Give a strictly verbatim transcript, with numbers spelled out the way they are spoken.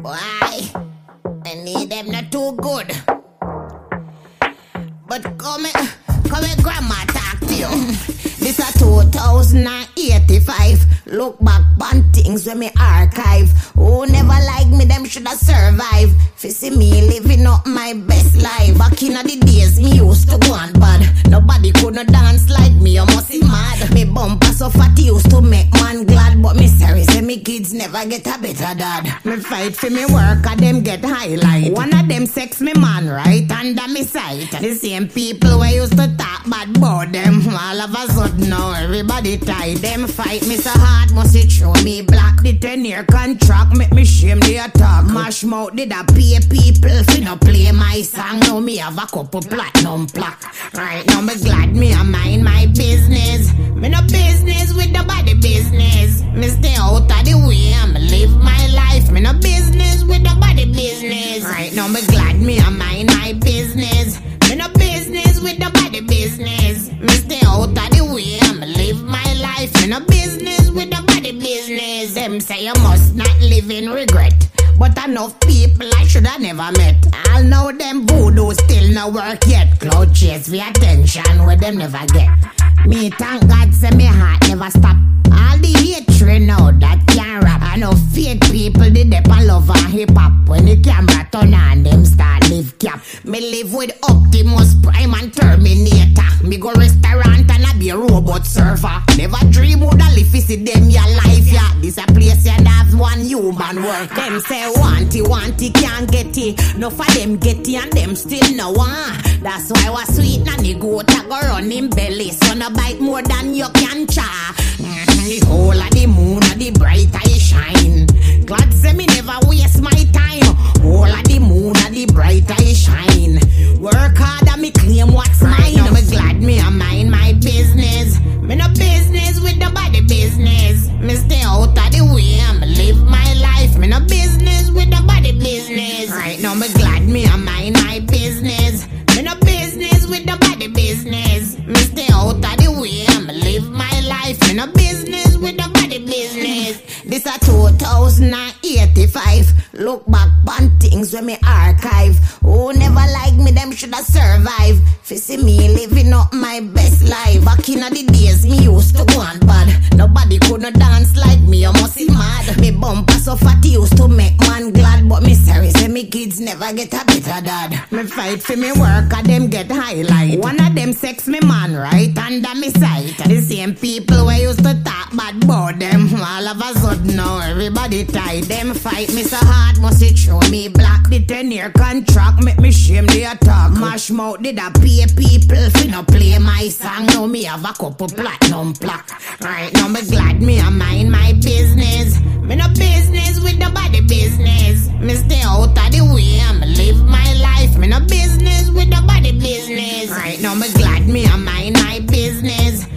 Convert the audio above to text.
Why? I need them not too good. But come here, come here, grandma talk to you. This a two thousand eighty-five. Look back on things when me archive. Who never like me, them shoulda survive. Fi see me living up my best life. Back in the days, me used to go on bad. Nobody could not dance like me, you must be mad. Me bumper so fat used to make man glad. But me sorry, say me kids never get a better dad. Me fight for me work, and them get highlight. One of them sex me man right under me sight. The same people where used to talk bad about them, all of a sudden now everybody tight. Them fight me so hard, must it show me black. The ten year contract make me shame the attack. Mash mouth did I pay people fi no play my song. Now me have a couple platinum plaque. Right now me glad me a mind my business. Me no business with nobody business. Me stay out of the way, I'm live my life. Me no business with nobody business. Right now me glad me a mind my business. Me no business with nobody business. Me stay out of the way, I'm live my life. Me no business with nobody business. Them say you must not live in regret. But enough people I shoulda never met. I'll know them voodoo still no work yet. Cloud chase for attention where them never get. Me thank God say me heart never stop. All the hatred now that can't rap. I know fake people did they pan love and hip hop. When the camera turn on them start live cap. Me live with Optimus Prime and Terminator. Me go restaurant and I be a robot server. Never dream would I live see them your life, yeah. This a place you have one human work. Them say want it, want it, can't get it. No for them get it and them still no want. That's why was sweet nanny goat a go run in belly. So no bite more than you can cha. Mm-hmm. The whole of the moon of the bright eye shine. God say me never waste my time. Whole of the moon of the bright eye shine. Work hard and me claim what's mine. Now me glad me a mind my business. Me no business with nobody business. Me stay out of the way, I'm live my life. Me no business with nobody business. Right now me glad me a mind my business. Me no business with nobody business. Me stay out of the way, I'm live my life. Me no business with nobody business. This a two thousand eighty-five. Look back on things when me archive. Who never like me, them shoulda survive. Fi see me living up my best life. Back in the days, me used to go on bad. Nobody could not dance like me, you must be mad. Me bumper so fat used to make man glad. But me sorry, say me kids never get a better dad. Me fight for me work, and them get highlight. One of them sex me man right under me sight. The same people where used to talk bad about them, all of a sudden now everybody tight. Them fight me so hard, must it show me black. The ten year contract make me shame the attack. Mash mouth did I pay people fi no play my song. Now me have a couple platinum plaque. Right now me glad me a mind my business. Me no business with nobody business. Me stay out of the way, I'm live my life. Me no business with nobody business. Right now me glad me a mind my business.